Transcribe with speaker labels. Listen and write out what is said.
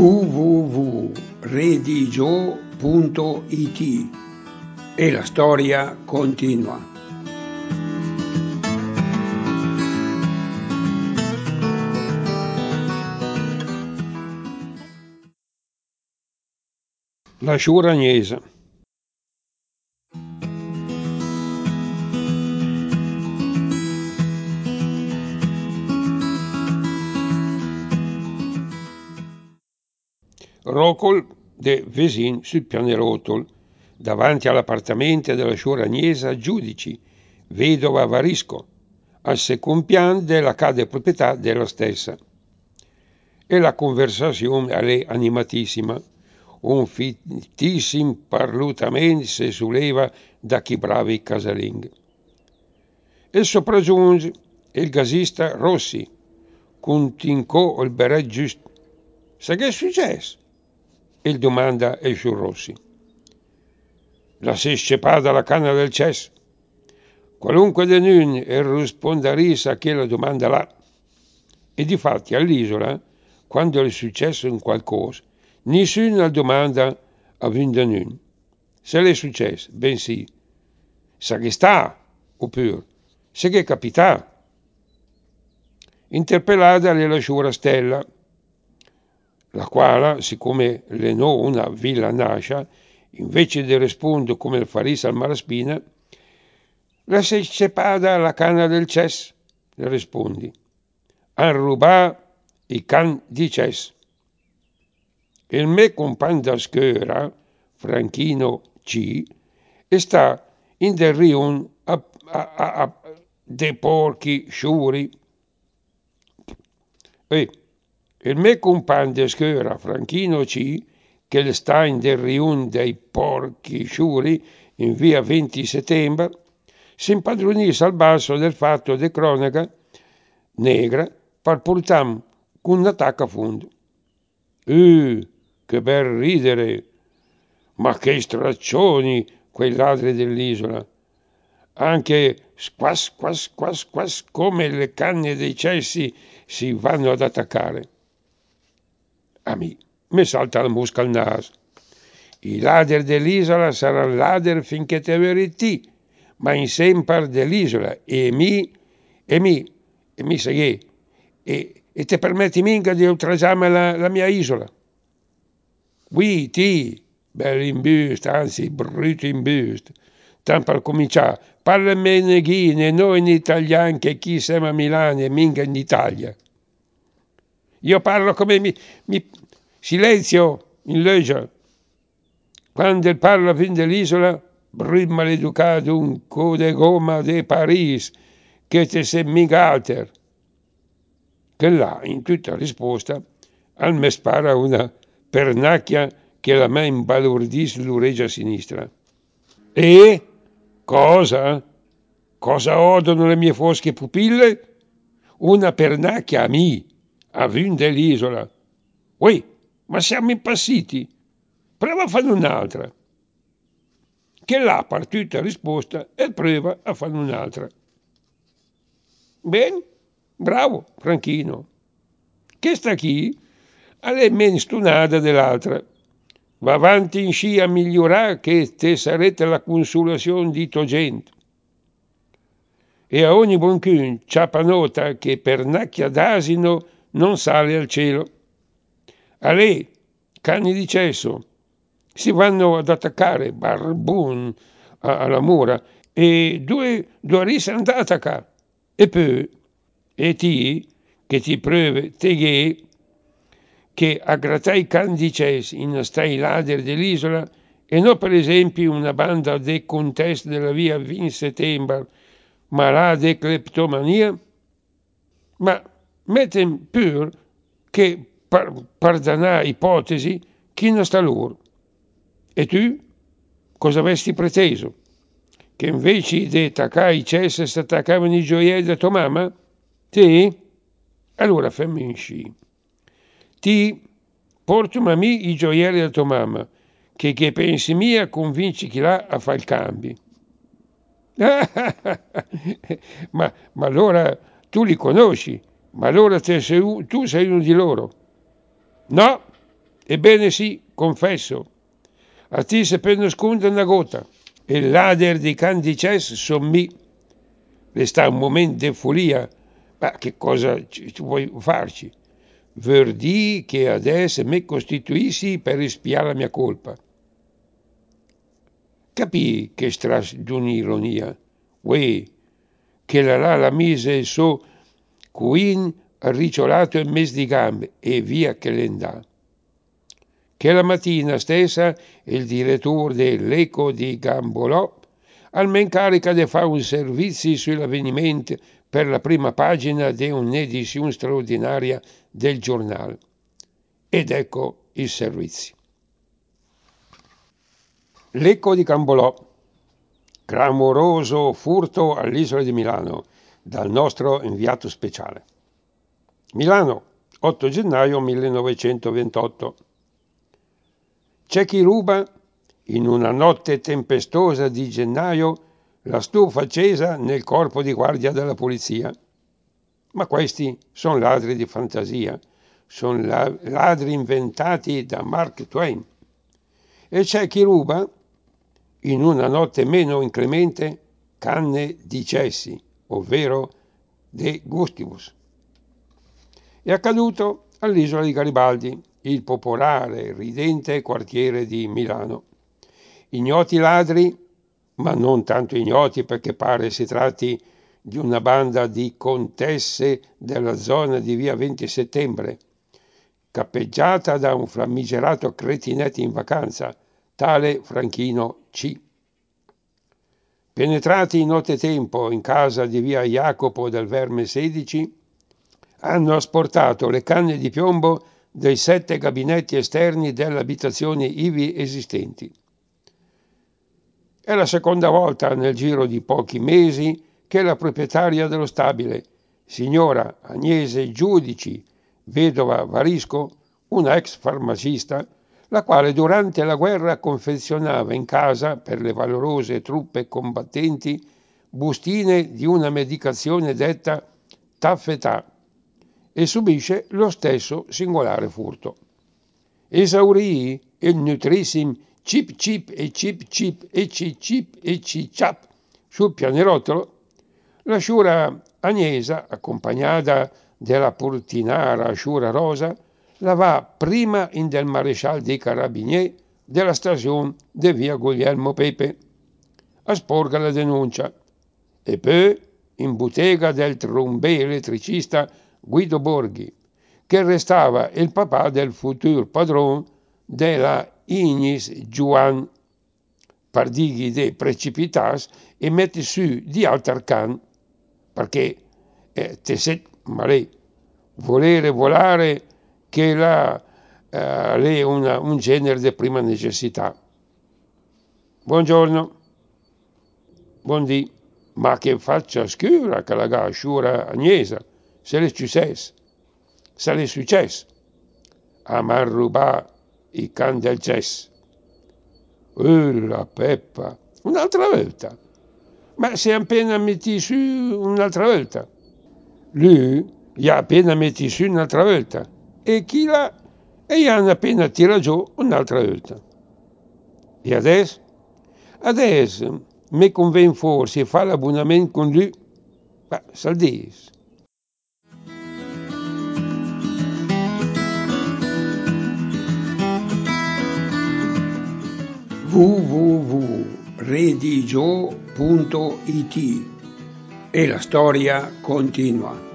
Speaker 1: www.redigio.it e la storia continua. La sciura agnesa. Rocol de Vesin sul pianerottol, davanti all'appartamento della sciura agnesa Giudici, vedova Varisco, al second pian della casa proprietà della stessa. E la conversazione è animatissima. Un fittissimo parlutamento si solleva da chi bravi casalinghi. E sopraggiunge il gasista Rossi, contincò il beret giusto. Sa che è successo? Il domanda il su Rossi. La si sceppata la canna del cesso. Qualunque di noi risponderisse a quella domanda là. E difatti all'isola, quando è successo un qualcosa, nessuno domanda a vinto noi. Se l'è successo, bensì, sa che sta, oppure, se che è capitato. Interpellata la sciura Stella, la quale, siccome le no una villanascia, invece di rispondere come il farisa al Malaspina, la si sceppata la canna del cesso, le rispondi. Han rubato i can di cesso. Il mio compagno da scuola, Franchino C., sta in del riun a dei porchi sciuri. Il mio compagno da scuola, Franchino C., che sta in del riun dei porchi sciuri in via 20 settembre, si impadronisse al basso del fatto di cronaca negra per portare con un attacco a fondo. Che bel ridere! Ma che straccioni quei ladri dell'isola! Anche squas, squas, squas, squas, come le canne dei cessi si vanno ad attaccare. A me salta la mosca al naso. I ladri dell'isola saranno ladri finché te veriti, ma in sempre dell'isola e mi sai e te permetti mica di oltraggiarmi la mia isola. Ti, bello imbusto, anzi brutto imbusto. Tanto per cominciare, parla meneghine, noi in italiano che chi siamo a Milano e mica in Italia. Io parlo come silenzio in legge. Quando parla fin dell'isola, brut maleducato un code gomma de Paris, che te sei mica alter. Che là, in tutta risposta, al me spara una pernacchia che la me imbalordisce l'orecchia sinistra. E? Cosa? Cosa odono le mie fosche pupille? Una pernacchia a me, a vin dell'isola. Ma siamo impassiti. Prova a fare un'altra. Che là, per tutta risposta, e prova a fare un'altra. Bene, bravo, Franchino. Che sta qui? È meno stunata dell'altra. Va avanti in sci a migliorare che te sarete la consolazione di to gente. E a ogni buon ciapa nota che per nacchia d'asino non sale al cielo. A lei, cani di cesso, si vanno ad attaccare barbun alla mura e due risa ad attaccare. E poi, e ti, che ti prove che a grattai candicesi in stai ladri dell'isola e non per esempio una banda de contest della via 20 settembre, ma la de cleptomania? Ma metten pur che per danare ipotesi chi non sta loro. E tu cosa avresti preteso? Che invece di attaccare i cessi si attaccavano i gioielli da tua mamma? Sì? Allora fammi in sci. Ti portami a me i gioielli da tua mamma, che pensi mia convinci chi là a fare il cambio. ma allora tu li conosci, ma allora tu sei uno di loro. No, Ebbene sì, confesso, a ti se per nascondere una gota, e l'ader di Candices son mi. Resta un momento di follia, ma che cosa ci vuoi farci? Vuol dire che adesso mi costituissi per espiare la mia colpa. Capì che strass d'un'ironia, uè, che la mise su Queen arricciolato in mezzo di gambe e via che l'endà. Che la mattina stessa il direttore dell'Eco di Gambolò almen carica di fare un servizio sull'avvenimento per la prima pagina di un'edizione straordinaria del giornale. Ed ecco il servizio. L'Eco di Gambolò. Clamoroso furto all'isola di Milano dal nostro inviato speciale. Milano, 8 gennaio 1928. C'è chi ruba, in una notte tempestosa di gennaio, la stufa accesa nel corpo di guardia della polizia. Ma questi sono ladri di fantasia, sono ladri inventati da Mark Twain. E c'è chi ruba, in una notte meno inclemente, canne di cessi, ovvero de gustibus. È accaduto all'isola di Garibaldi, il popolare e ridente quartiere di Milano. Ignoti ladri, ma non tanto ignoti perché pare si tratti di una banda di contesse della zona di via 20 settembre, cappeggiata da un famigerato cretinetto in vacanza, tale Franchino C. Penetrati in nottetempo in casa di via Jacopo del Verme 16, hanno asportato le canne di piombo dei 7 gabinetti esterni delle abitazioni ivi esistenti. È la seconda volta nel giro di pochi mesi che la proprietaria dello stabile, signora Agnese Giudici, vedova Varisco, una ex farmacista, la quale durante la guerra confezionava in casa per le valorose truppe combattenti bustine di una medicazione detta taffetà e subisce lo stesso singolare furto. Esaurì il nutrissim chip chip e chip chip e chip e cicciap sul pianerottolo, la sciura Agnesa, accompagnata della portinara sciura Rosa, la va prima in del marescial dei carabinieri della stazione de via Guglielmo Pepe a sporga la denuncia e poi in bottega del trombè elettricista Guido Borghi, che restava il papà del futuro padrone della Ignis Juan, pardighi de precipitas e metti su di altarcan, perché te set male, volere volare che è un genere di prima necessità. Buongiorno, buondì, ma che faccia scura che la gasciura Agnesa, se le successo, a man rubà i can del Cess. La Peppa, un'altra volta. Ma si è appena metti su un'altra volta. Lui gli ha appena metti su un'altra volta. E chi l'ha? E gli hanno appena tirato giù un'altra volta. E adesso? Adesso mi conviene forse fare l'abbonamento con lui. Ma saldis. www.redigio.it e la storia continua.